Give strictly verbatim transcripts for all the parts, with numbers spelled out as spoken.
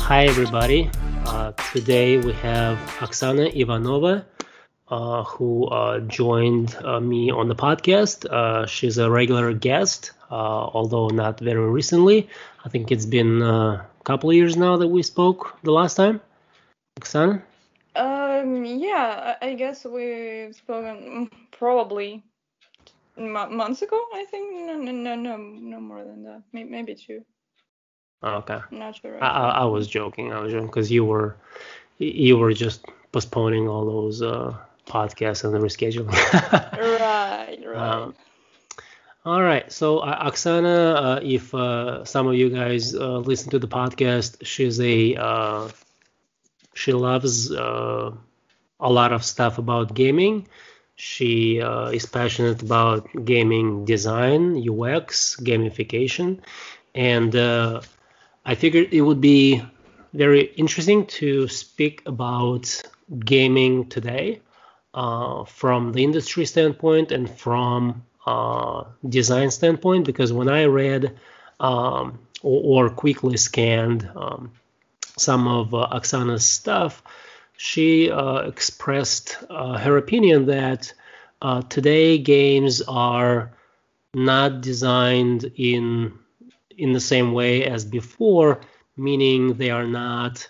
Hi, everybody. Uh, today we have Oksana Ivanova, uh, who uh, joined uh, me on the podcast. Uh, she's a regular guest, uh, although not very recently. I think it's been uh, a couple of years now that we spoke the last time. Oksana? Um, yeah, I, I guess we've spoken mm, probably m- months ago. I think no, no, no, no, no more than that. Maybe, maybe two. Okay. I'm not sure I, I, actually. I was joking. I was joking because you were you were just postponing all those uh, podcasts and the rescheduling. Right, Um, right. All right. So uh, Oksana, uh, if uh, some of you guys uh, listen to the podcast, she's a uh, she loves uh, a lot of stuff about gaming. She uh, is passionate about gaming design, U X, gamification, and uh, I figured it would be very interesting to speak about gaming today uh, from the industry standpoint and from uh, design standpoint, because when I read um, or, or, quickly scanned um, some of uh, Oksana's stuff, she uh, expressed uh, her opinion that uh, today games are not designed in in the same way as before, meaning they are not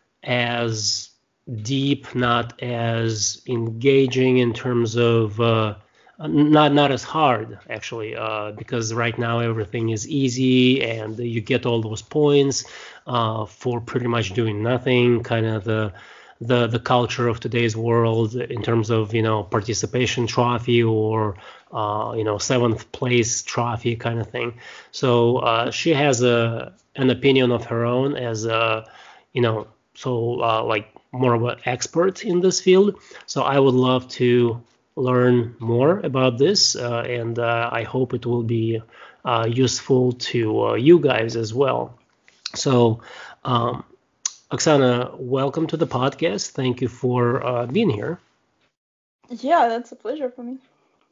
as deep, not as engaging in terms of uh, not not as hard actually, uh, because right now everything is easy and you get all those points uh, for pretty much doing nothing. Kind of the the the culture of today's world in terms of you know participation trophy or uh, you know seventh place trophy kind of thing. So uh, she has a an opinion of her own as a you know so uh, like more of an expert in this field. So I would love to learn more about this, uh, and uh, I hope it will be uh, useful to uh, you guys as well. So, um, Oksana, welcome to the podcast. Thank you for uh, being here. Yeah, that's a pleasure for me.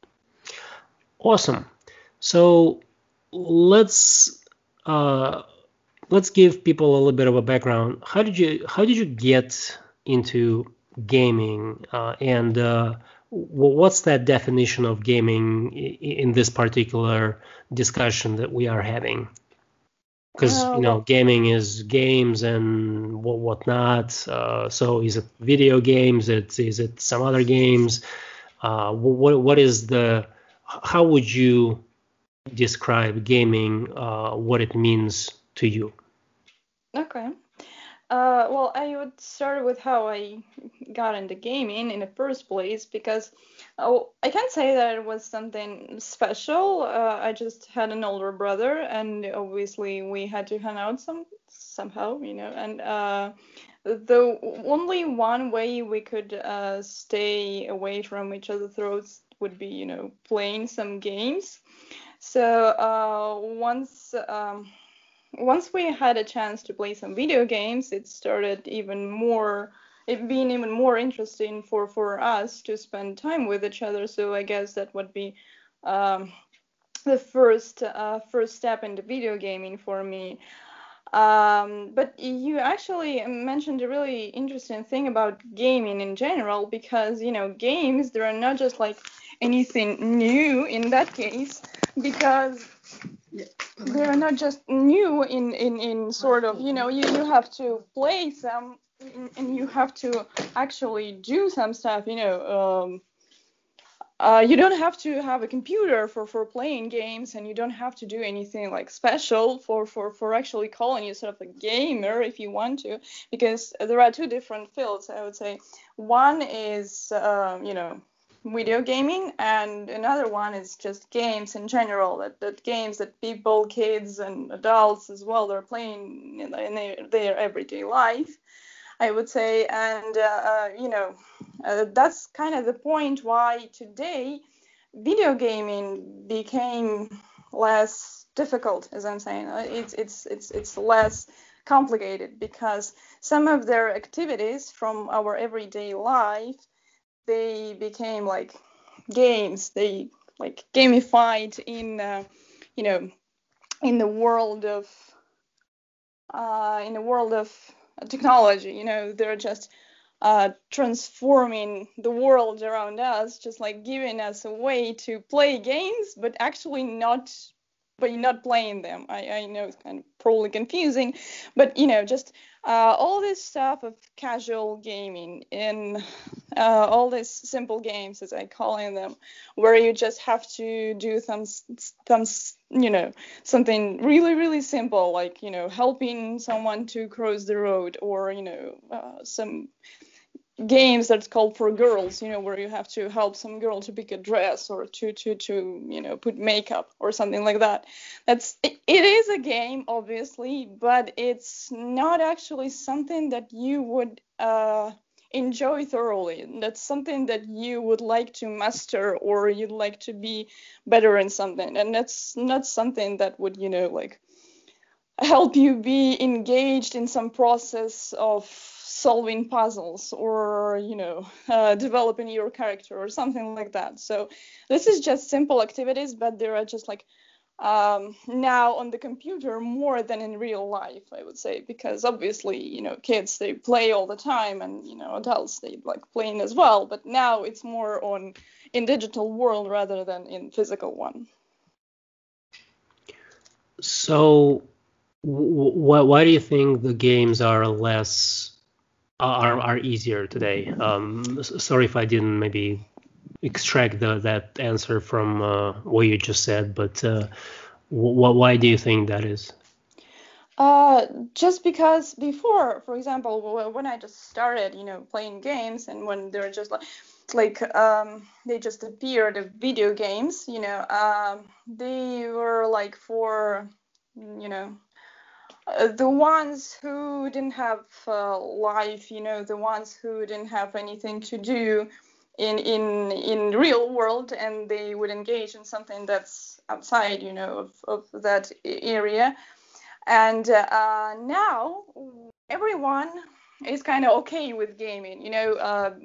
Awesome. So let's uh, let's give people a little bit of a background. How did you how did you get into gaming, uh, and uh, what's that definition of gaming in this particular discussion that we are having? Because Uh, you know well, gaming is games and what whatnot. Uh, so is it video games? It's is it some other games? Uh, what what is the how would you describe gaming? Uh, what it means to you? okay. Uh, well, I would start with how I got into gaming in the first place because oh, I can't say that it was something special. Uh, I just had an older brother, and obviously we had to hang out some somehow, you know. And uh, the only one way we could uh, stay away from each other's throats would be, you know, playing some games. So uh, once. Um, once we had a chance to play some video games, it started even more, it being even more interesting for for us to spend time with each other. So I guess that would be um, the first uh, first step into video gaming for me. Um, but you actually mentioned a really interesting thing about gaming in general, because you know games, they are not just like anything new in that case, because they are not just new in in in sort of, you know, you you have to play some, and you have to actually do some stuff, you know. um uh, you don't have to have a computer for, for playing games, and you don't have to do anything like special for, for, for actually calling yourself a gamer if you want to, because there are two different fields, I would say. One is, um, you know, video gaming, and another one is just games in general, that, that games that people, kids and adults as well, they're playing in, in their, their everyday life, I would say. And, uh, uh, you know, uh, that's kind of the point why today video gaming became less difficult, as I'm saying. Uh, It's, it's, it's, it's less complicated, because some of their activities from our everyday life, they became like games. They like gamified in, uh, you know, in the world of, uh, in the world of technology. You know, they're just uh, transforming the world around us, just like giving us a way to play games, but actually not, but you're not playing them. I, I know it's kind of probably confusing, but you know, just uh, all this stuff of casual gaming and uh, all these simple games, as I call them, where you just have to do some, some, you know, something really, really simple, like, you know, helping someone to cross the road, or, you know, uh, some games that's called for girls, you know, where you have to help some girl to pick a dress, or to to to you know, put makeup or something like that. That's it, it is a game, obviously, but it's not actually something that you would uh enjoy thoroughly. That's something that you would like to master, or you'd like to be better in something, and that's not something that would, you know, like help you be engaged in some process of solving puzzles, or, you know, uh, developing your character or something like that. So this is just simple activities, but they are just like um, now on the computer more than in real life, I would say, because obviously, you know, kids, they play all the time, and, you know, adults, they like playing as well, but now it's more on in digital world rather than in physical one. So wh- why do you think the games are less are are easier today? Um, sorry if I didn't maybe extract the, that answer from uh, what you just said, but uh, wh- why do you think that is? Uh, just because before, for example, when I just started, you know, playing games, and when they're just like, like um, they just appeared, the video games, you know, um, they were like for, you know, uh, the ones who didn't have uh, life, you know, the ones who didn't have anything to do in in in real world, and they would engage in something that's outside, you know, of, of that area. And uh, now everyone is kind of okay with gaming, you know. Uh,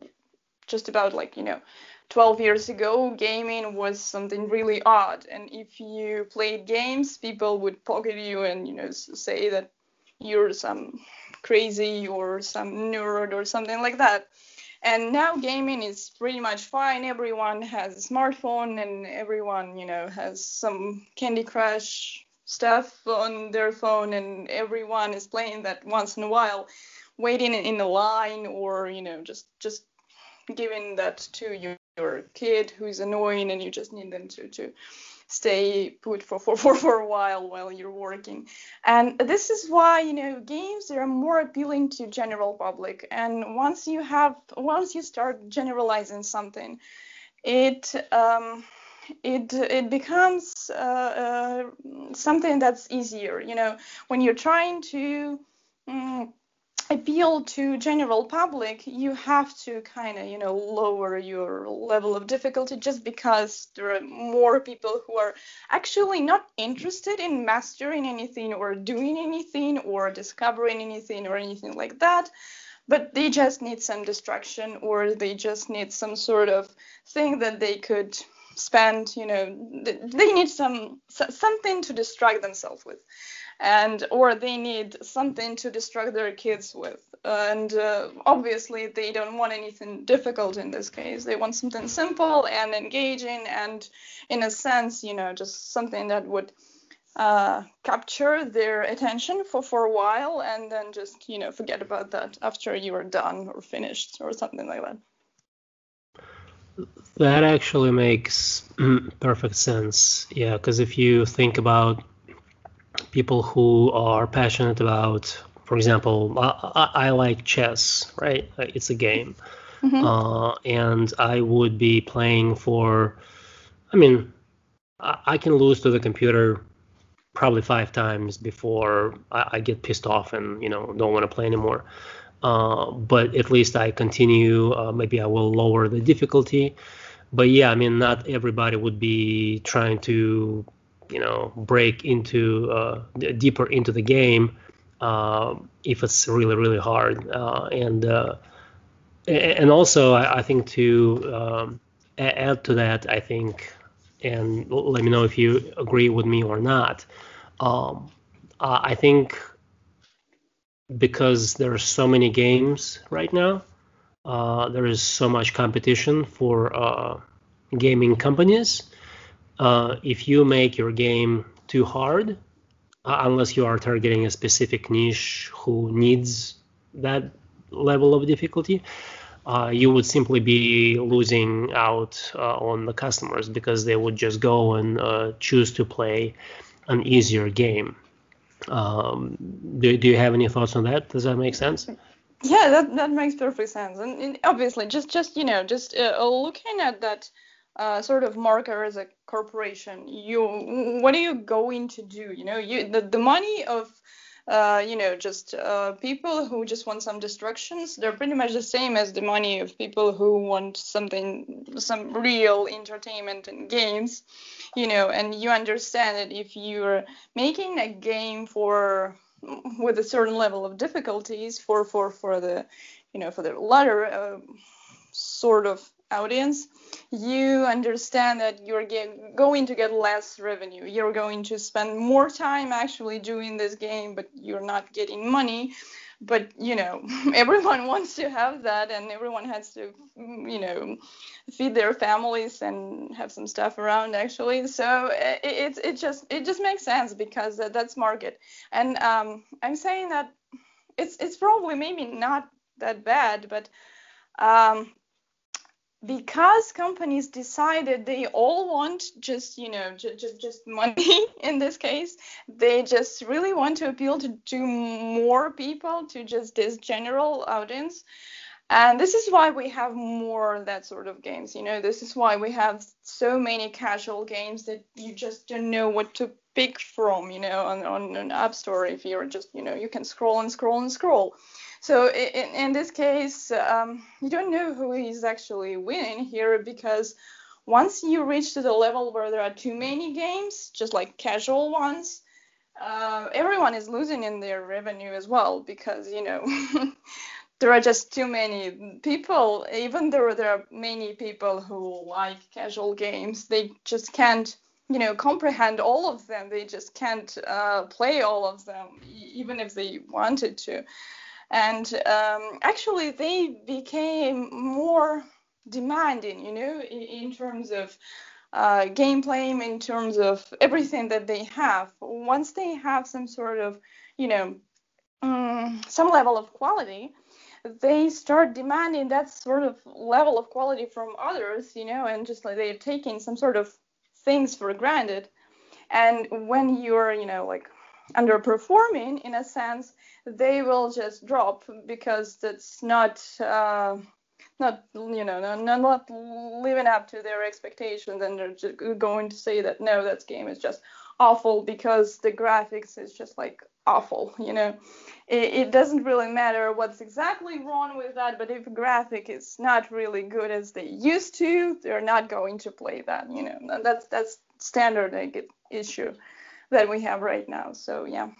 just about like, you know, twelve years ago, gaming was something really odd, and if you played games, people would poke at you and, you know, say that you're some crazy or some nerd or something like that. And now gaming is pretty much fine. Everyone has a smartphone, and everyone, you know, has some Candy Crush stuff on their phone, and everyone is playing that once in a while, waiting in a line, or, you know, just just giving that to your, your kid who's annoying, and you just need them to to stay put for, for, for, for a while while you're working. And this is why, you know, games are more appealing to general public. And once you have, once you start generalizing something, it um, it it becomes uh, uh, something that's easier. You know, when you're trying to um, appeal to general public, you have to kind of, you know, lower your level of difficulty, just because there are more people who are actually not interested in mastering anything, or doing anything, or discovering anything, or anything like that, but they just need some distraction, or they just need some sort of thing that they could spend, you know, they need some something to distract themselves with, and or they need something to distract their kids with. And uh, obviously they don't want anything difficult in this case. They want something simple and engaging, and in a sense, you know, just something that would uh, capture their attention for, for a while, and then just, you know, forget about that after you are done or finished or something like that. That actually makes perfect sense. Yeah, because if you think about people who are passionate about, for example, I, I like chess, right? It's a game. Mm-hmm. Uh, and I would be playing for, I mean, I, I can lose to the computer probably five times before I, I get pissed off and, you know, don't want to play anymore. Uh, but at least I continue. Uh, maybe I will lower the difficulty. But yeah, I mean, not everybody would be trying to, you know, break into uh, deeper into the game uh, if it's really, really hard. Uh, and uh, and also, I, I think to um, add to that, I think, and let me know if you agree with me or not. Um, uh, I think because there are so many games right now. Uh, there is so much competition for uh, gaming companies. Uh, if you make your game too hard, uh, unless you are targeting a specific niche who needs that level of difficulty, uh, you would simply be losing out uh, on the customers because they would just go and uh, choose to play an easier game. Um, do, do you have any thoughts on that? Does that make sense? Yeah, that that makes perfect sense. And, and obviously, just just you know, just uh, looking at that uh, sort of marker as a corporation, you what are you going to do? You know, you the, the money of uh, you know, just uh, people who just want some distractions, they're pretty much the same as the money of people who want something, some real entertainment and games, you know, and you understand that if you're making a game for with a certain level of difficulties for for for the you know for the latter uh, sort of audience, you understand that you're get, going to get less revenue. You're going to spend more time actually doing this game, but you're not getting money. But you know, everyone wants to have that, and everyone has to, you know, feed their families and have some stuff around actually. So it it, it just it just makes sense because that's market. And um, I'm saying that it's it's probably maybe not that bad, but um, because companies decided they all want just you know just just, just money in this case, they just really want to appeal to, to more people, to just this general audience. And this is why we have more that sort of games. You know, this is why we have so many casual games that you just don't know what to pick from, you know, on, on an app store. If you're just, you know, you can scroll and scroll and scroll. So in, in this case, um, you don't know who is actually winning here, because once you reach to the level where there are too many games, just like casual ones, uh, everyone is losing in their revenue as well, because, you know, there are just too many people. Even though there are many people who like casual games, they just can't, you know, comprehend all of them. They just can't uh, play all of them, even if they wanted to. And um, actually, they became more demanding, you know, in, in terms of uh, gameplay, in terms of everything that they have. Once they have some sort of, you know, um, some level of quality, they start demanding that sort of level of quality from others, you know, and just like they're taking some sort of things for granted. And when you're, you know, like underperforming in a sense, they will just drop because that's not uh, not you know not, not living up to their expectations, and they're just going to say that no, that game is just awful because the graphics is just like awful. You know, it, it doesn't really matter what's exactly wrong with that, but if a graphic is not really good as they used to, they're not going to play that. You know, and that's that's standard like, issue that we have right now. So yeah.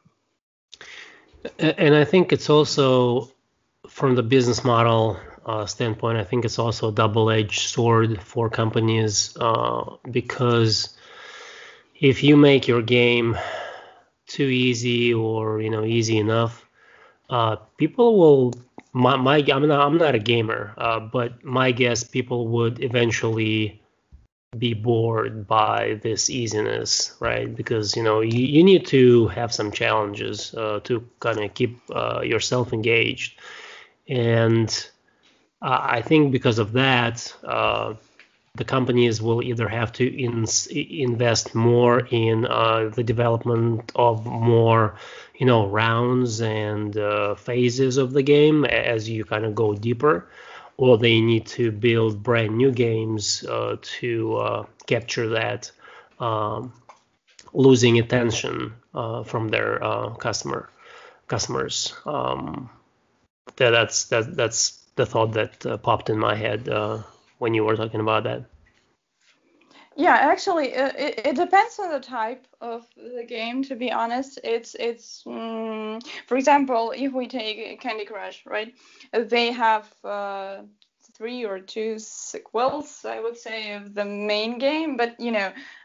And I think it's also, from the business model uh, standpoint, I think it's also a double-edged sword for companies, uh, because if you make your game too easy, or you know easy enough, uh, people will. My, my I'm not I'm not a gamer, uh, but my guess, people would eventually be bored by this easiness, right? Because you know you, you need to have some challenges uh, to kind of keep uh, yourself engaged. And uh, I think because of that, uh, the companies will either have to in, invest more in uh, the development of more, you know, rounds and uh, phases of the game as you kind of go deeper, or they need to build brand new games uh, to uh, capture that um, losing attention uh, from their uh, customer customers. Um, that, that's that, that's the thought that uh, popped in my head uh, when you were talking about that. Yeah, actually, uh, it, it depends on the type of the game. To be honest, it's it's um, for example, if we take Candy Crush, right? They have uh, three or two sequels, I would say, of the main game. But you know,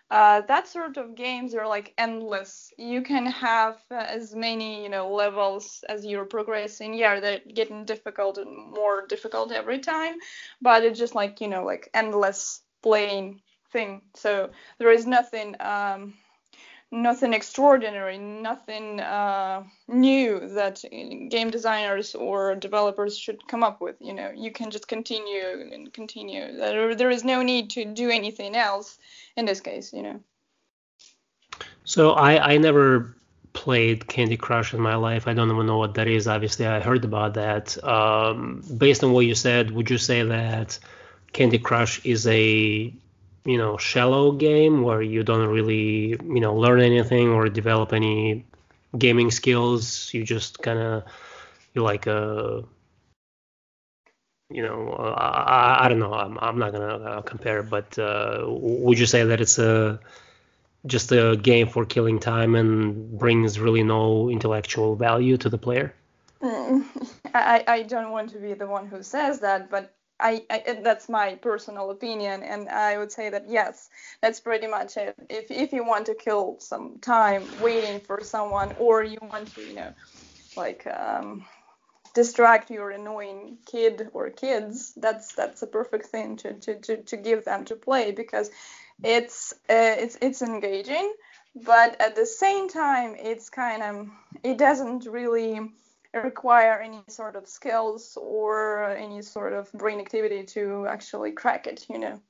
Uh, that sort of games are like endless. You can have uh, as many, you know, levels as you're progressing. Yeah, they're getting difficult and more difficult every time, but it's just like, you know, like endless playing thing. So there is nothing um, nothing extraordinary, nothing uh, new that game designers or developers should come up with. You know, you can just continue and continue. There, there is no need to do anything else in this case. You know. So I I never played Candy Crush in my life. I don't even know what that is. Obviously, I heard about that. Um, based on what you said, would you say that Candy Crush is a you know shallow game where you don't really you know learn anything or develop any gaming skills? You just kind of you like a you know uh, I, I don't know. I'm I'm not gonna uh, compare, but uh, would you say that it's a just a game for killing time and brings really no intellectual value to the player? Mm, I, I don't want to be the one who says that, but I, I that's my personal opinion, and I would say that yes, that's pretty much it. If if you want to kill some time waiting for someone, or you want to, you know, like um, distract your annoying kid or kids, that's that's a perfect thing to to, to, to give them to play, because it's uh, it's it's engaging, but at the same time it's kind of, it doesn't really require any sort of skills or any sort of brain activity to actually crack it, you know.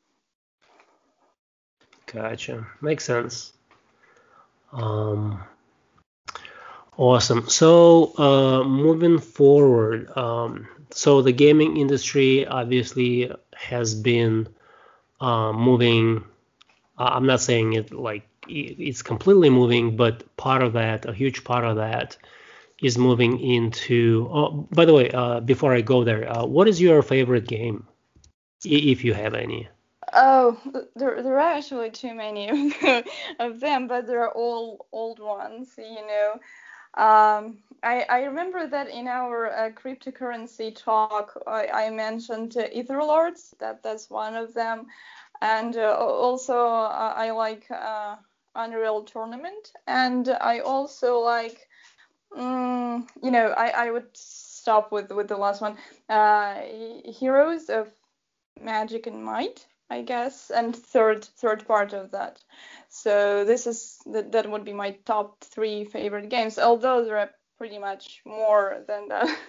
Gotcha. Makes sense. Um, awesome. So, uh, moving forward, um, so the gaming industry obviously has been uh, moving. uh, I'm not saying it like it's completely moving, but part of that, a huge part of that, is moving into. Oh, by the way, uh, before I go there, uh, what is your favorite game, if you have any? Oh, there, there are actually too many of, of them, but they're all old ones, you know. Um, I, I remember that in our uh, cryptocurrency talk, I, I mentioned uh, Etherlords, that that's one of them. And uh, also, uh, I like uh, Unreal Tournament, and I also like, um, you know, I, I would stop with, with the last one, uh, Heroes of Magic and Might, I guess, and third third part of that. So this is that that would be my top three favorite games, although there are pretty much more than that.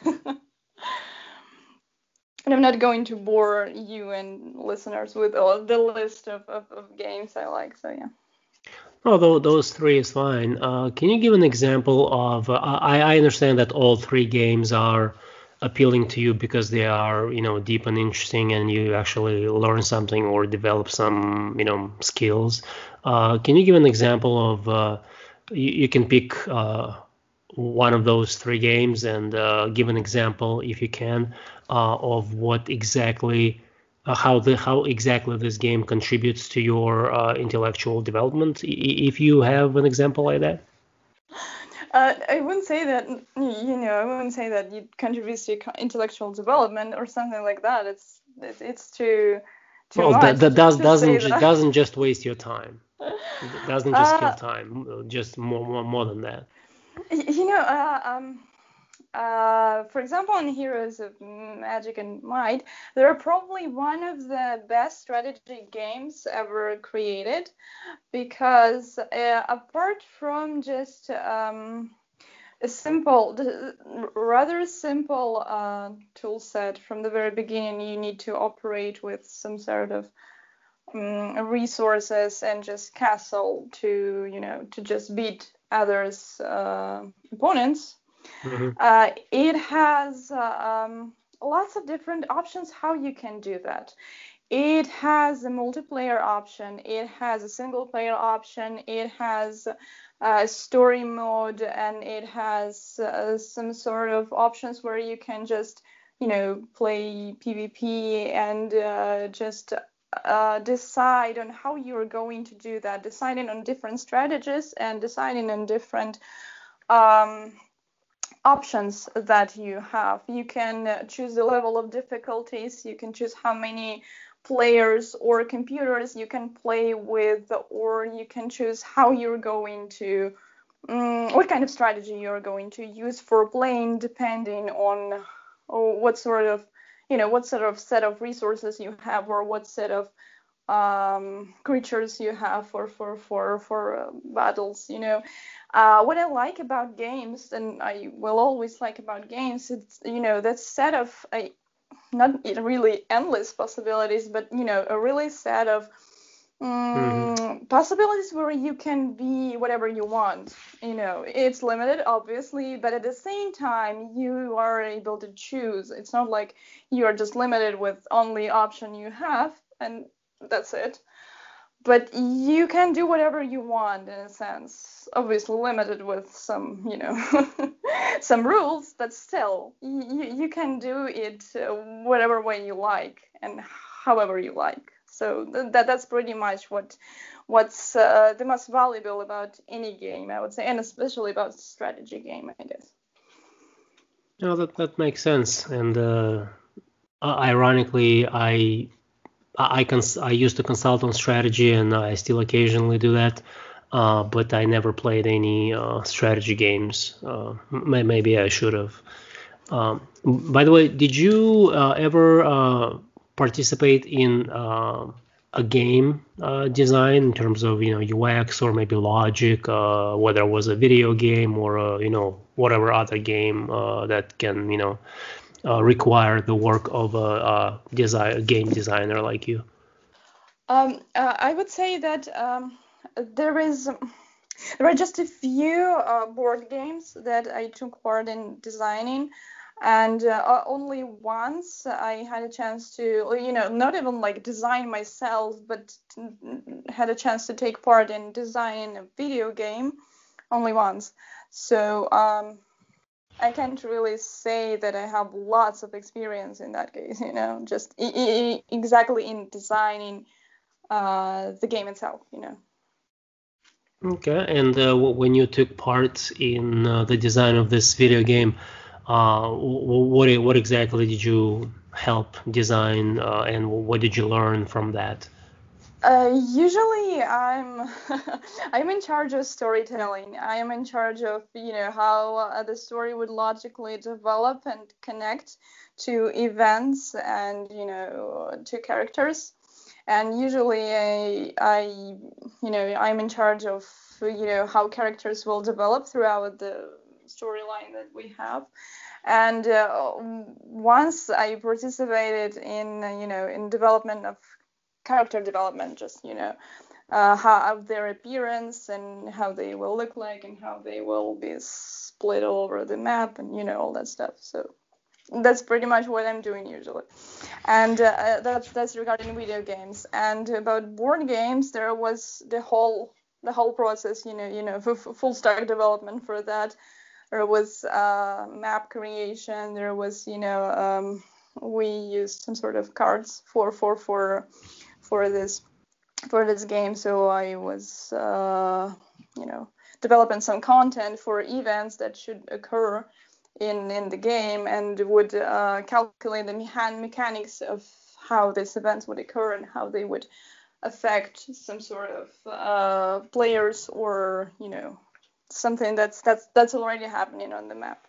And I'm not going to bore you and listeners with all the list of, of, of games I like. So yeah. Although those three is fine. Uh, can you give an example of? Uh, I, I understand that all three games are appealing to you because they are, you know, deep and interesting, and you actually learn something or develop some, you know, skills. Uh, can you give an example of? Uh, you, you can pick uh, one of those three games and uh, give an example, if you can, uh, of what exactly uh, how the how exactly this game contributes to your uh, intellectual development, if you have an example like that. Uh, I wouldn't say that, you know, I wouldn't say that it contributes to intellectual development or something like that. It's it's, it's too too Well, that, much that to, does to say doesn't that. doesn't just waste your time. It doesn't just kill Uh, time, just more more, more than that. you know, uh, um, uh, for example, in Heroes of Magic and Might, they're probably one of the best strategy games ever created, because uh, apart from just um, a simple, rather simple uh, tool set from the very beginning, you need to operate with some sort of um, resources and just castle to, you know, to just beat others' uh, opponents. Mm-hmm. Uh, it has uh, um, lots of different options how you can do that. It has a multiplayer option, it has a single player option, it has a story mode, and it has uh, some sort of options where you can just, you know, play PvP and uh, just uh, decide on how you're going to do that, deciding on different strategies and deciding on different um, options that you have. You can uh, choose the level of difficulties, you can choose how many players or computers you can play with, or you can choose how you're going to, um, what kind of strategy you're going to use for playing, depending on oh, what sort of, you know, what sort of set of resources you have, or what set of um, creatures you have for for for for uh, battles. You know, uh, what I like about games, and I will always like about games, it's, you know, that set of I not really endless possibilities, but, you know, a really set of um, Mm-hmm. possibilities where you can be whatever you want. You know, it's limited, obviously, but at the same time, you are able to choose. It's not like you are just limited with only option you have, and that's it. But you can do whatever you want, in a sense, obviously limited with some, you know, some rules, but still, you, you can do it uh, whatever way you like and however you like. So th- that that's pretty much what what's uh, the most valuable about any game, I would say, and especially about strategy game, I guess. No, that that makes sense. And uh, ironically, I I cons- I used to consult on strategy, and I still occasionally do that. Uh, but I never played any uh, strategy games. Uh, may- maybe I should have. Um, by the way, did you uh, ever uh, participate in uh, a game uh, design in terms of, you know, U X or maybe logic, uh, whether it was a video game or a, you know, whatever other game uh, that can, you know, uh, require the work of a, a design a game designer like you? Um, uh, I would say that um, there is. There are just a few uh, board games that I took part in designing, and uh, only once I had a chance to, you know, not even like design myself, but had a chance to take part in designing a video game only once. So um, I can't really say that I have lots of experience in that case, you know, just I- I- exactly in designing uh, the game itself, you know. Okay, and uh, w- when you took part in uh, the design of this video game, uh, w- what what exactly did you help design, uh, and what did you learn from that? Uh, usually I'm I'm in charge of storytelling. I am in charge of, you know, how uh, the story would logically develop and connect to events and, you know, to characters. And usually I, I you know, I'm in charge of, you know, how characters will develop throughout the storyline that we have. And uh, once I participated in, uh, you know, in development of character development, just, you know, uh, how their appearance and how they will look like and how they will be split all over the map and, you know, all that stuff. So that's pretty much what I'm doing usually. And uh, that's that's regarding video games. And about board games, there was the whole the whole process, you know, you know, f- full stack development for that. There was uh, map creation. There was, you know, um, we used some sort of cards for for for for this for this game. So I was, uh, you know, developing some content for events that should occur in in the game, and would uh, calculate the mechan- mechanics of how these events would occur and how they would affect some sort of uh, players, or, you know, something that's that's that's already happening on the map.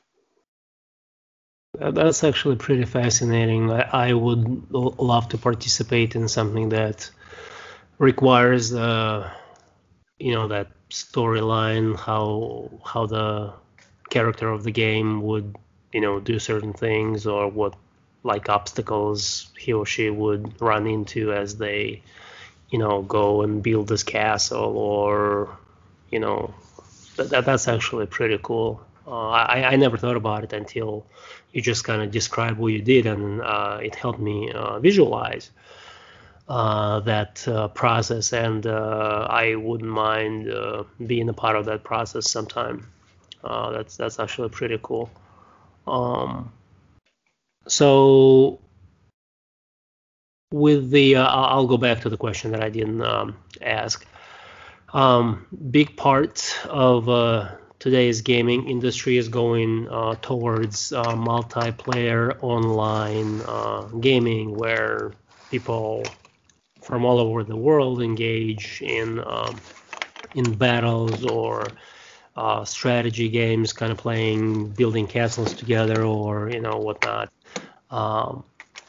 Uh, That's actually pretty fascinating. I, I would l- love to participate in something that requires, uh, you know, that storyline, how how the character of the game would, you know, do certain things, or what like obstacles he or she would run into as they, you know, go and build this castle, or, you know, that, that that's actually pretty cool. Uh, I I never thought about it until you just kind of described what you did, and uh, it helped me uh, visualize uh, that uh, process, and uh, I wouldn't mind uh, being a part of that process sometime. Uh, that's that's actually pretty cool. Um, so with the, uh, I'll go back to the question that I didn't um, ask. Um, big part of uh, today's gaming industry is going uh, towards uh, multiplayer online uh, gaming, where people from all over the world engage in um, in battles or uh, strategy games, kind of playing, building castles together, or you know whatnot. Um,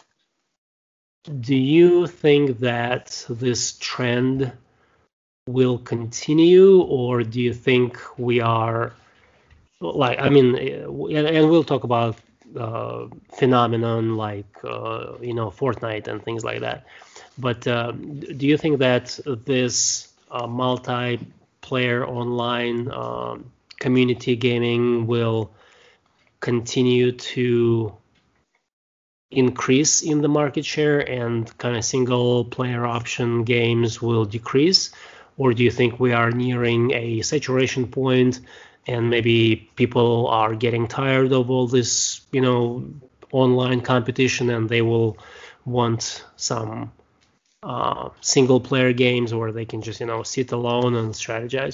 do you think that this trend will continue, or do you think we are like, I mean, and, and we'll talk about uh, phenomenon like uh, you know Fortnite and things like that. But um, do you think that this uh, multiplayer online um, community gaming will continue to increase in the market share and kind of single player option games will decrease? Or do you think we are nearing a saturation point and maybe people are getting tired of all this, you know, online competition and they will want some uh, single player games where they can just, you know, sit alone and strategize?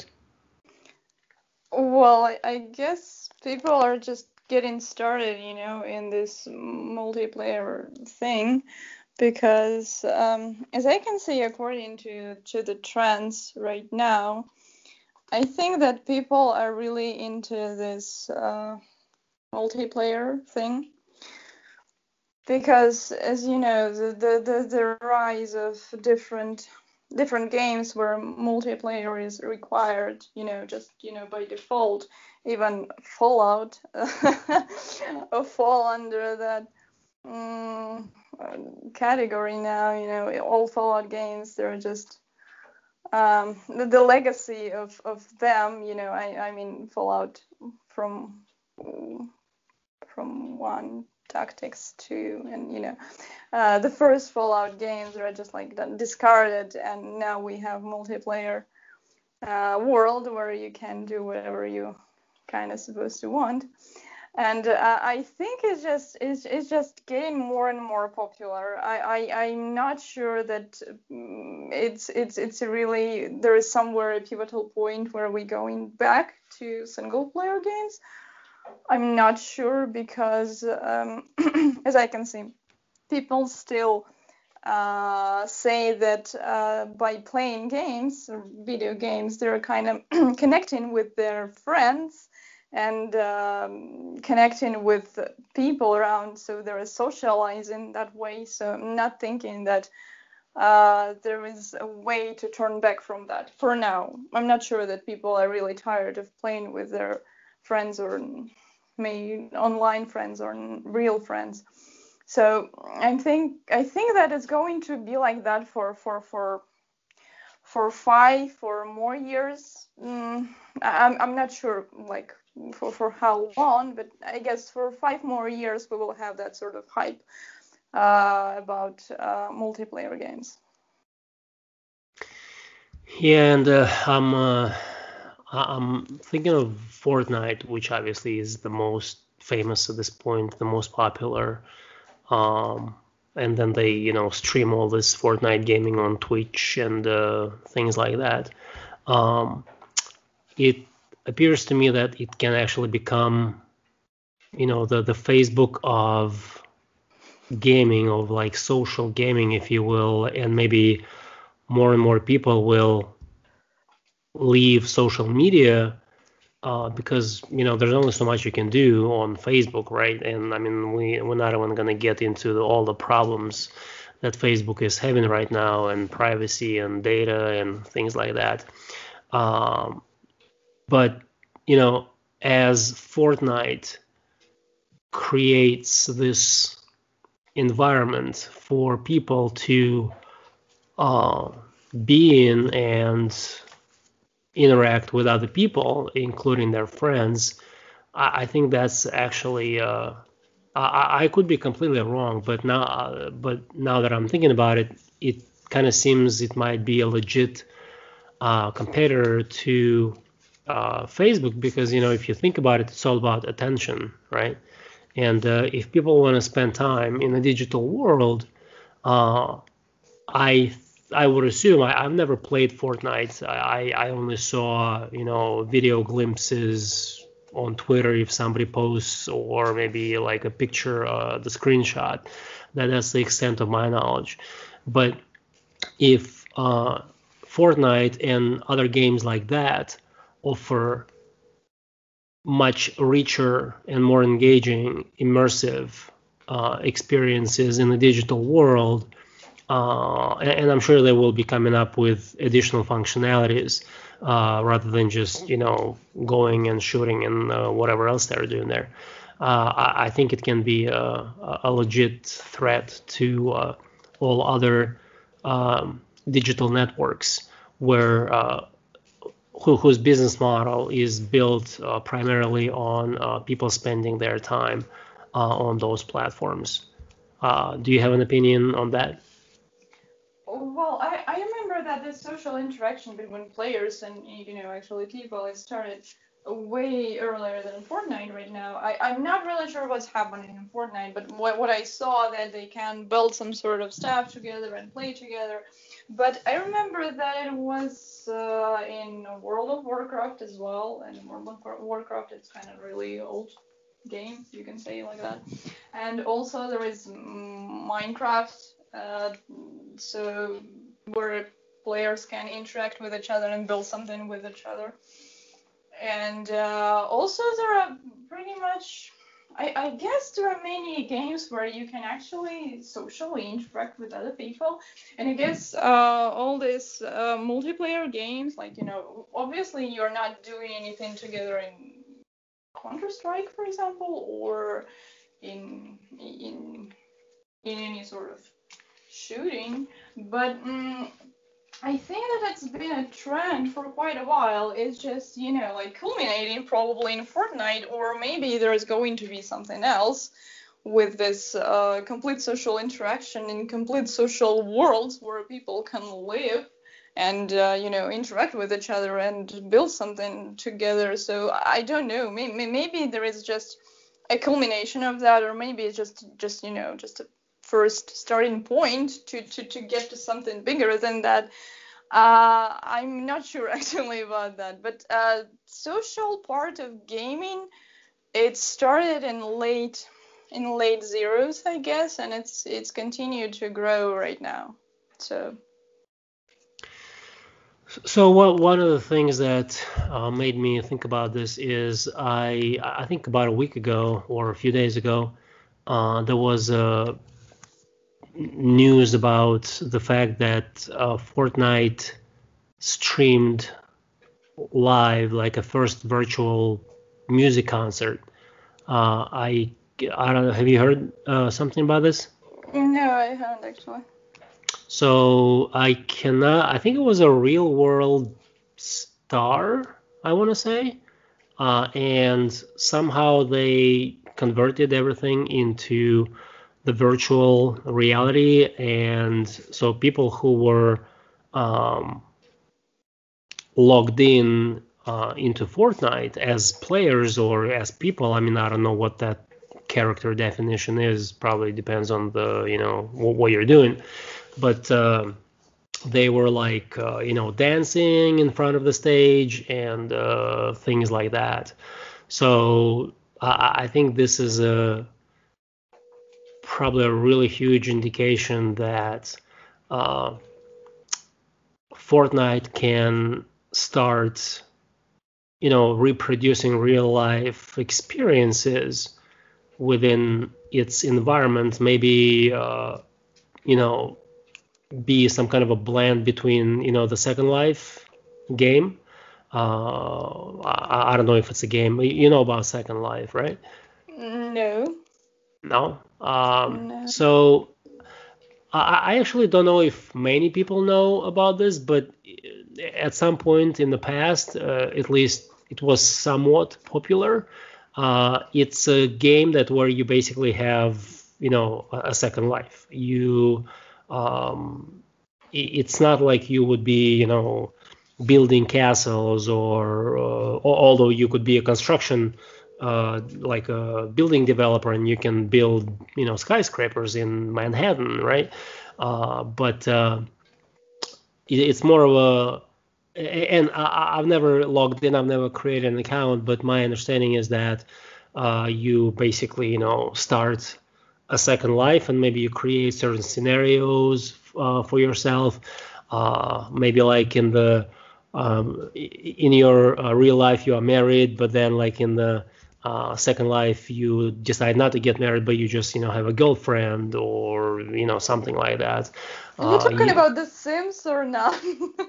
Well, I, I guess people are just getting started, you know, in this multiplayer thing, because um, as I can see, according to to the trends right now, I think that people are really into this uh, multiplayer thing, because as you know, the, the the the rise of different different games where multiplayer is required, you know, just, you know, by default. Even Fallout uh, fall under that um, category now. You know, all Fallout games, they're just um, the, the legacy of, of them. You know, I, I mean Fallout from from one, Tactics two, and you know, uh, the first Fallout games are just like discarded, and now we have multiplayer uh, world where you can do whatever you kind of supposed to want. And uh, I think it's just it's, it's just getting more and more popular. I, I I'm not sure that um, it's it's it's really there is somewhere a pivotal point where we're going back to single player games. I'm not sure, because um, as I can see, people still uh, say that uh, by playing games, video games, they're kind of connecting with their friends and um, connecting with people around, so they're socializing that way. So I'm not thinking that uh, there is a way to turn back from that for now. I'm not sure that people are really tired of playing with their friends, or maybe online friends or real friends. So I think I think that it's going to be like that for for for for five or more years. Mm, I'm I'm not sure like for for how long, but I guess for five more years we will have that sort of hype uh, about uh, multiplayer games. Yeah, and uh, I'm uh, I'm thinking of Fortnite, which obviously is the most famous at this point, the most popular. Um, and then they, you know, stream all this Fortnite gaming on Twitch and uh, things like that. Um, it appears to me that it can actually become, you know, the the Facebook of gaming, of like social gaming, if you will, and maybe more and more people will leave social media uh, because you know there's only so much you can do on Facebook, right? And I mean we we're not even gonna get into the, all the problems that Facebook is having right now, and privacy and data and things like that. Um, but you know, as Fortnite creates this environment for people to uh, be in and interact with other people, including their friends, I, I think that's actually uh, I, I could be completely wrong, but now uh, but now that I'm thinking about it, it kind of seems it might be a legit uh, competitor to uh, Facebook, because you know if you think about it, it's all about attention, right? And uh, if people want to spend time in a digital world, uh, I I would assume I, I've never played Fortnite. I I only saw you know video glimpses on Twitter if somebody posts, or maybe like a picture, uh, the screenshot. That that's the extent of my knowledge. But if uh, Fortnite and other games like that offer much richer and more engaging, immersive uh, experiences in the digital world, uh, and, and I'm sure they will be coming up with additional functionalities uh, rather than just you know going and shooting and uh, whatever else they're doing there. Uh, I, I think it can be a, a legit threat to uh, all other um, digital networks where uh, who, whose business model is built uh, primarily on uh, people spending their time uh, on those platforms. Uh, do you have an opinion on that? Well, I, I remember that the social interaction between players and you know actually people it started way earlier than Fortnite right now. I, I'm not really sure what's happening in Fortnite, but what, what I saw that they can build some sort of stuff together and play together. But I remember that it was uh, in World of Warcraft as well, and World of Warcraft it's kind of really old game, you can say like that. And also there is Minecraft, uh, so where players can interact with each other and build something with each other. And uh, also there are pretty much, I, I guess there are many games where you can actually socially interact with other people. And I guess uh, all these uh, multiplayer games, like, you know, obviously you're not doing anything together in Counter-Strike, for example, or in in in any sort of shooting, but um, I think that it's been a trend for quite a while. It's just, you know, like culminating probably in Fortnite, or maybe there is going to be something else with this uh, complete social interaction in complete social worlds where people can live and, uh, you know, interact with each other and build something together. So I don't know. Maybe, maybe there is just a culmination of that, or maybe it's just, just you know, just a first starting point to, to, to get to something bigger than that. Uh, I'm not sure actually about that, but uh, social part of gaming, it started in late in late zeros, I guess, and it's it's continued to grow right now. So. So what, one of the things that uh, made me think about this is I I think about a week ago or a few days ago uh, there was uh, news about the fact that uh, Fortnite streamed live like a first virtual music concert. Uh, I I don't know. Have you heard uh, something about this? No, I haven't actually. So I cannot. I think it was a real world star, I want to say, uh, and somehow they converted everything into the virtual reality, and so people who were um, logged in uh, into Fortnite as players or as people. I mean, I don't know what that character definition is. Probably depends on the you know what you're doing, but. Uh, they were like uh, you know dancing in front of the stage and uh, things like that. So I, I think this is a probably a really huge indication that uh, Fortnite can start you know reproducing real life experiences within its environment. Maybe uh, you know be some kind of a blend between you know the Second Life game. Uh, I, I don't know if it's a game. You know about Second Life, right? No. No. Um, No. so I, I actually don't know if many people know about this, but at some point in the past, uh, at least it was somewhat popular. Uh, it's a game that where you basically have you know a, a second life. You um, it's not like you would be you know building castles or uh, although you could be a construction uh, like a building developer and you can build you know skyscrapers in Manhattan, right? Uh, but uh, it, it's more of a and I, I've never logged in, I've never created an account, but my understanding is that uh, you basically you know start a second life, and maybe you create certain scenarios uh, for yourself. Uh, maybe like in the um, in your uh, real life you are married, but then like in the uh, second life you decide not to get married, but you just you know have a girlfriend or you know something like that. Are you Uh, talking you, about The Sims or not?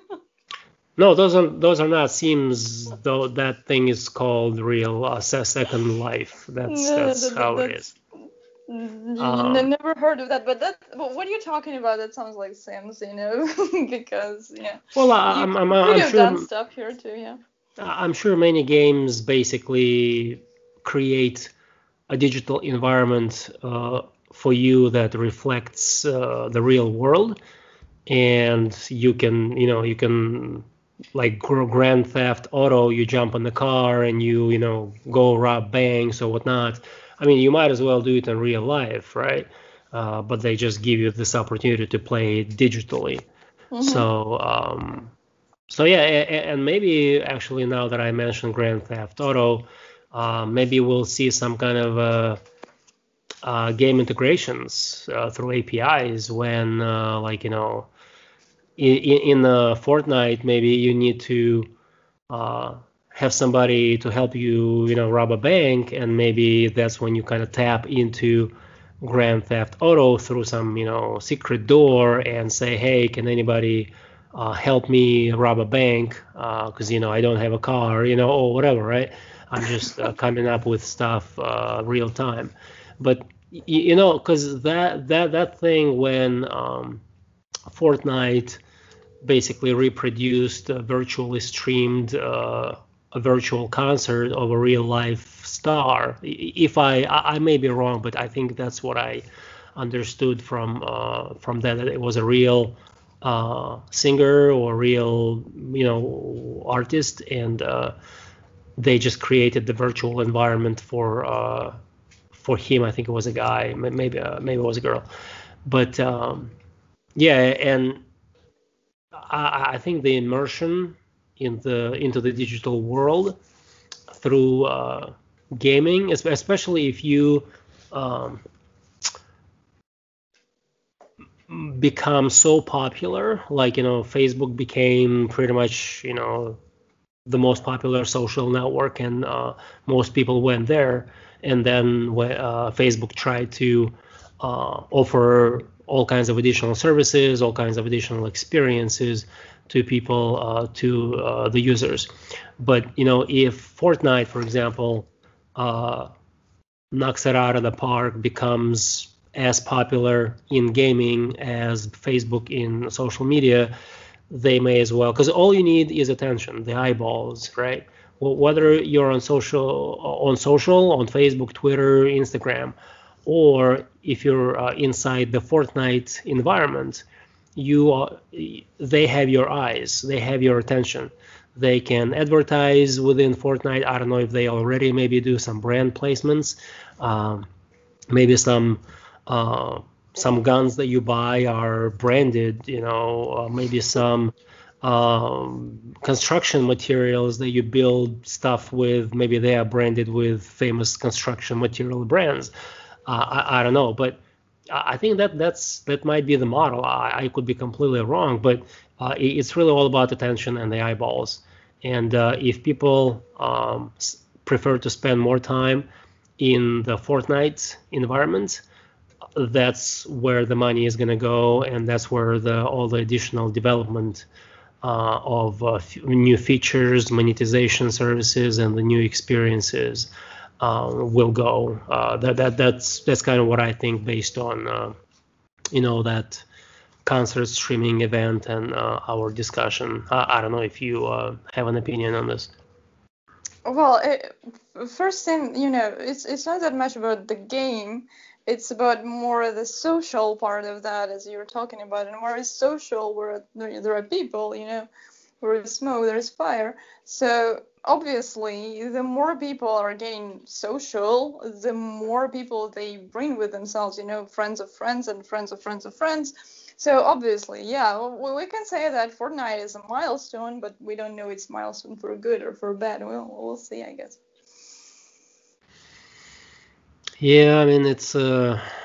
no, those are those are not Sims. Though that thing is called real uh, se- Second Life. That's No, that's that, that, how it is. that's mm, you Um, never heard of that, but that but what are you talking about? That sounds like Sims, you know, because yeah, well, I, you I'm, I'm could I'm have done sure stuff here too, yeah. I'm sure many games basically create a digital environment uh, for you that reflects uh, the real world, and you can you know you can like Grand Theft Auto, you jump in the car and you you know go rob banks or whatnot. I mean, you might as well do it in real life, right? Uh, but they just give you this opportunity to play it digitally. Mm-hmm. So um, so yeah, and maybe actually now that I mentioned Grand Theft Auto, uh, maybe we'll see some kind of uh, uh, game integrations uh, through A P Is when, uh, like you know, in in uh, Fortnite, maybe you need to uh, have somebody to help you, you know, rob a bank, and maybe that's when you kind of tap into Grand Theft Auto through some, you know, secret door and say, hey, can anybody uh, help me rob a bank? Because uh, you know I don't have a car, you know, or whatever, right? I'm just uh, coming up with stuff uh, real time, but y- you know, because that that that thing when um, Fortnite basically reproduced a virtually streamed uh, a virtual concert of a real life star. If I I may be wrong, but I think that's what I understood from uh, from that, that it was a real uh, singer or real you know artist, and uh, they just created the virtual environment for uh, for him. I think it was a guy, maybe uh, maybe it was a girl, but um, yeah, and I, I think the immersion in the into the digital world through uh, gaming, especially if you um, become so popular, like you know, Facebook became pretty much you know the most popular social network, and uh, most people went there. And then uh, Facebook tried to uh, offer all kinds of additional services, all kinds of additional experiences to people, uh, to uh, the users. But you know, if Fortnite, for example, uh, knocks it out of the park, becomes as popular in gaming as Facebook in social media, they may as well, because all you need is attention, the eyeballs, right? Well, whether you're on social, on social, on Facebook, Twitter, Instagram, or if you're uh, inside the Fortnite environment, you are, they have your eyes, they have your attention. They can advertise within Fortnite. I don't know if they already maybe do some brand placements, um, maybe some uh, some guns that you buy are branded, you know, uh, maybe some um, construction materials that you build stuff with, maybe they are branded with famous construction material brands. Uh, I, I don't know, but I think that that's that might be the model. I, I could be completely wrong, but uh, it's really all about attention and the eyeballs. And uh, if people um, prefer to spend more time in the Fortnite environment, that's where the money is going to go, and that's where the all the additional development uh, of uh, f- new features, monetization services, and the new experiences uh, will go. Uh, that that that's that's kind of what I think based on uh, you know that concert streaming event and uh, our discussion. I, I don't know if you uh, have an opinion on this. Well, it, first thing, you know, it's it's not that much about the game. It's about more the social part of that, as you were talking about, and where is social, where there there are people, you know, where is smoke, there's fire. So obviously, the more people are getting social, the more people they bring with themselves, you know, friends of friends and friends of friends of friends. So obviously, yeah, we, we can say that Fortnite is a milestone, but we don't know it's milestone for good or for bad. We'll we'll see, I guess. Yeah, I mean it's uh,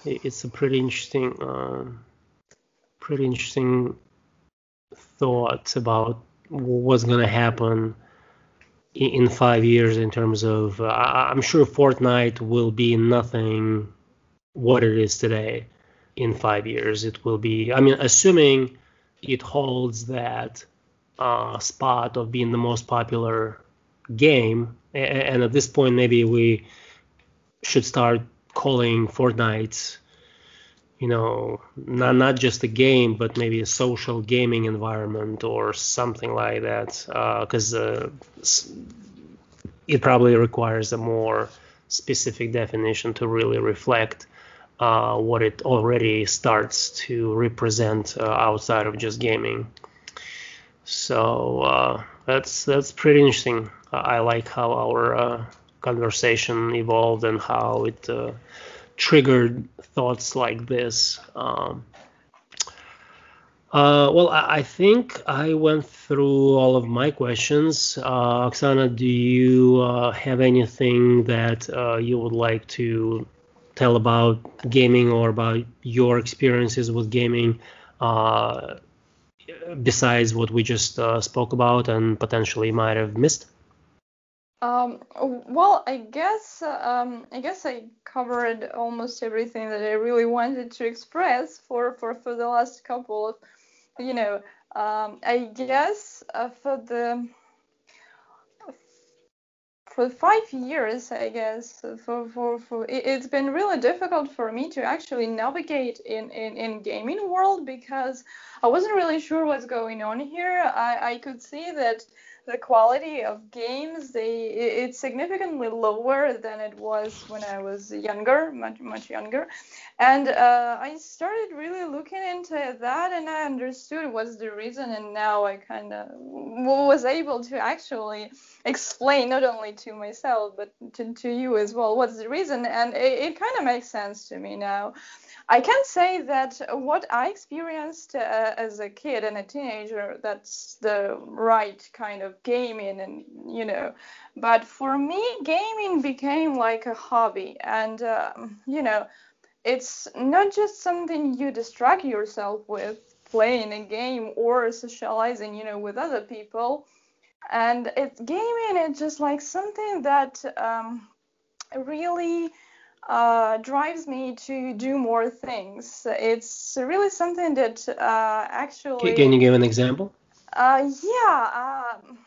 it's a pretty interesting, um, pretty interesting thought about what's going to happen in five years in terms of. Uh, I'm sure Fortnite will be nothing what it is today. In five years, it will be. I mean, assuming it holds that uh, spot of being the most popular game, and at this point, maybe we should start calling Fortnite, you know, not not just a game, but maybe a social gaming environment or something like that, because uh, uh, it probably requires a more specific definition to really reflect uh, what it already starts to represent uh, outside of just gaming. So uh, that's that's pretty interesting. I like how our uh, conversation evolved and how it uh, triggered thoughts like this. Um, uh, well, I, I think I went through all of my questions. Uh, Oksana, do you uh, have anything that uh, you would like to tell about gaming or about your experiences with gaming, uh, besides what we just uh, spoke about and potentially might have missed? Um, well, I guess um, I guess I covered almost everything that I really wanted to express for for, for the last couple of, you know, um, I guess uh, for the for five years, I guess, for, for, for it, it's been really difficult for me to actually navigate in, in, in gaming world because I wasn't really sure what's going on here. I, I could see that the quality of games, they it's significantly lower than it was when I was younger, much much younger. And uh, I started really looking into that, and I understood what's the reason, and now I kind of was able to actually explain not only to myself but to, to you as well what's the reason, and it, it kind of makes sense to me now. I can say that what I experienced uh, as a kid and a teenager, that's the right kind of gaming, and you know, but for me, gaming became like a hobby, and um, you know, it's not just something you distract yourself with playing a game or socializing, you know, with other people. And it's gaming, it's just like something that um, really uh, drives me to do more things. It's really something that uh, Can actually, you give an example? uh, yeah, um,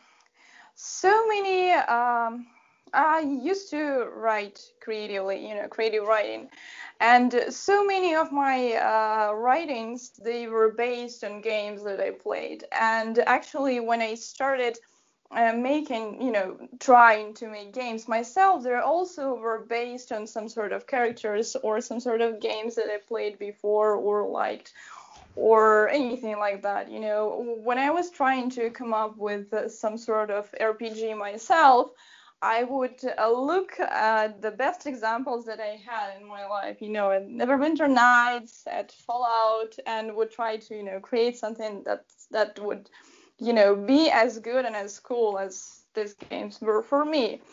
so many. Um, I used to write creatively, you know, creative writing, and so many of my uh, writings, they were based on games that I played. And actually, when I started uh, making, you know, trying to make games myself, they also were based on some sort of characters or some sort of games that I played before or liked or anything like that. You know, when I was trying to come up with uh, some sort of R P G myself, I would uh, look at the best examples that I had in my life, you know, at Neverwinter Nights, at Fallout, and would try to, you know, create something that that would, you know, be as good and as cool as these games were for me.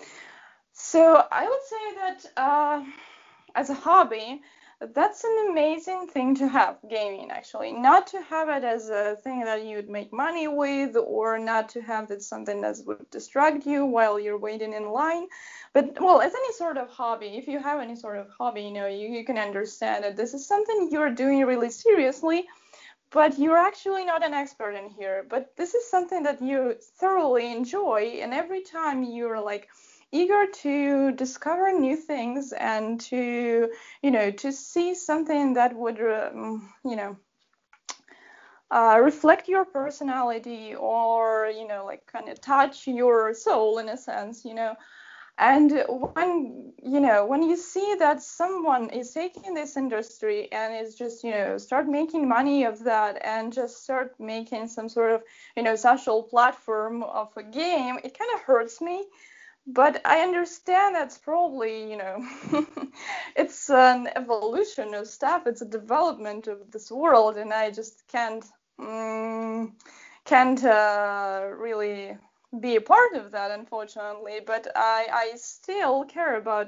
So I would say that uh, as a hobby, that's an amazing thing to have, gaming, actually. Not to have it as a thing that you'd make money with, or not to have it something that would distract you while you're waiting in line. But, well, as any sort of hobby, if you have any sort of hobby, you know, you, you can understand that this is something you're doing really seriously, but you're actually not an expert in here. But this is something that you thoroughly enjoy, and every time you're like eager to discover new things and to, you know, to see something that would, um, you know, uh, reflect your personality or, you know, like kind of touch your soul in a sense, you know. And when, you know, when you see that someone is taking this industry and is just, you know, start making money of that and just start making some sort of, you know, social platform of a game, it kind of hurts me. But I understand that's probably, you know, it's an evolution of stuff. It's a development of this world, and I just can't, mm, can't uh, really be a part of that, unfortunately. But I, I still care about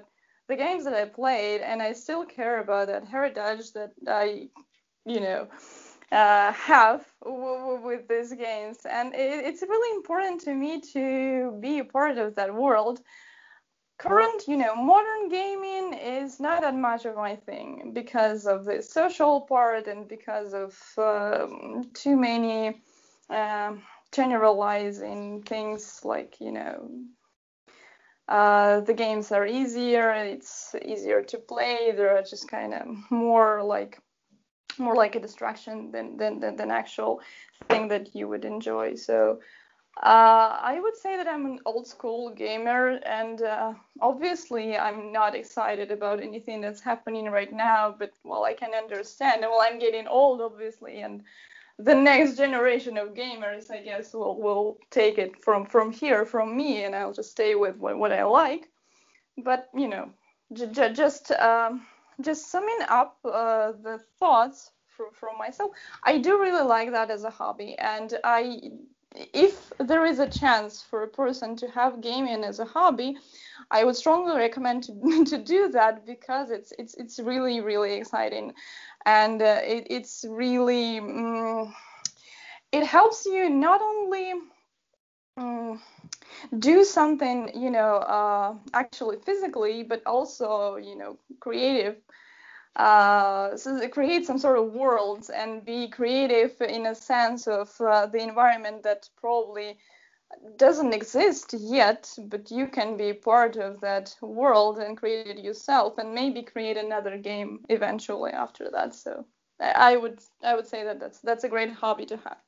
the games that I played, and I still care about that heritage that I, you know, uh, have w- w- with these games. And it, it's really important to me to be a part of that world. Current, you know, modern gaming is not that much of my thing because of the social part and because of um, too many um, generalizing things like, you know, uh, the games are easier, it's easier to play, they're just kind of more like more like a distraction than than than, than actual thing that you would enjoy. So uh, I would say that I'm an old school gamer, and uh, obviously I'm not excited about anything that's happening right now, but well, I can understand. Well, I'm getting old, obviously, and the next generation of gamers, I guess, will will take it from from here, from me, and I'll just stay with what, what I like. But you know, j- j- just um, just summing up uh, the thoughts from from myself, I do really like that as a hobby, and I, if there is a chance for a person to have gaming as a hobby, I would strongly recommend to to do that because it's it's it's really really exciting, and uh, it, it's really um, it helps you not only um, do something, you know, uh, actually physically, but also, you know, creative. Uh, so create some sort of worlds and be creative in a sense of uh, the environment that probably doesn't exist yet, but you can be part of that world and create it yourself, and maybe create another game eventually after that. So I would I would say that that's that's a great hobby to have.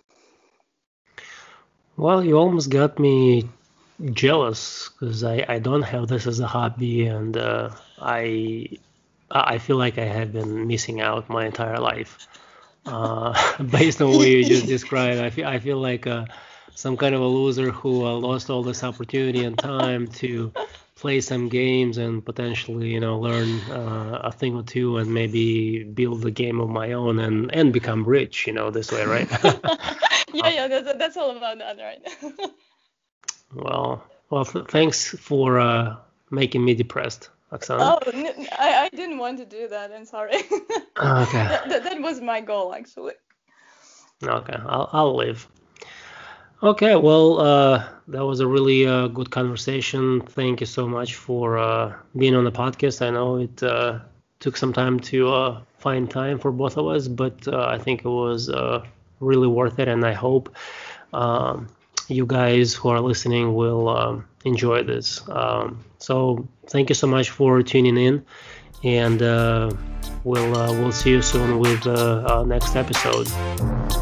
Well, you almost got me jealous because I, I don't have this as a hobby, and uh, I I feel like I have been missing out my entire life. Uh, based on what you just described, I feel I feel like uh, some kind of a loser who uh, lost all this opportunity and time to play some games and potentially, you know, learn uh, a thing or two and maybe build a game of my own and and become rich, you know, this way, right? yeah, yeah, that's, that's all about that, right? Well, well, th- thanks for uh, making me depressed, Oksana. Oh, n- I, I didn't want to do that. I'm sorry. Okay, that, that, that was my goal, actually. okay, I'll I'll leave. Okay, well, uh, that was a really uh, good conversation. Thank you so much for uh, being on the podcast. I know it uh, took some time to uh, find time for both of us, but uh, I think it was uh, really worth it, and I hope um, you guys who are listening will um, enjoy this. Um, so thank you so much for tuning in, and uh, we'll uh, we'll see you soon with uh, our next episode.